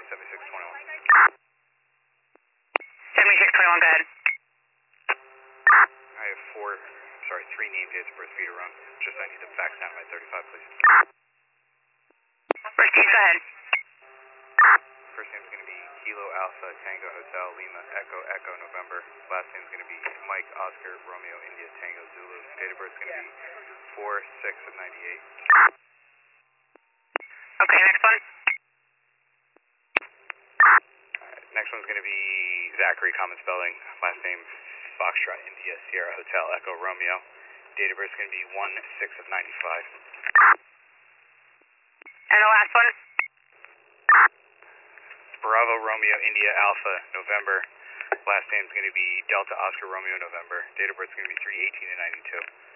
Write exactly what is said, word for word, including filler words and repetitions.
seventy-six twenty-one. seventy-six twenty-one, go ahead. I have four, sorry, three name dates of birth for you to run. Just I need to fax down my thirty-five, please. First name, go ahead. First name is going to be Kilo Alpha Tango Hotel Lima Echo Echo November. Last name is going to be Mike Oscar Romeo India Tango Zulu. Date of birth is going to be four six of ninety-eight. Okay, next one. Alright, next one's going to be Zachary, common spelling. Last name Foxtrot India Sierra Hotel Echo Romeo. Date of birth is going to be one six of ninety-five. And the last one. Bravo Romeo India Alpha November. Last name is going to be Delta Oscar Romeo November. Date of birth is going to be three eighteen of ninety-two.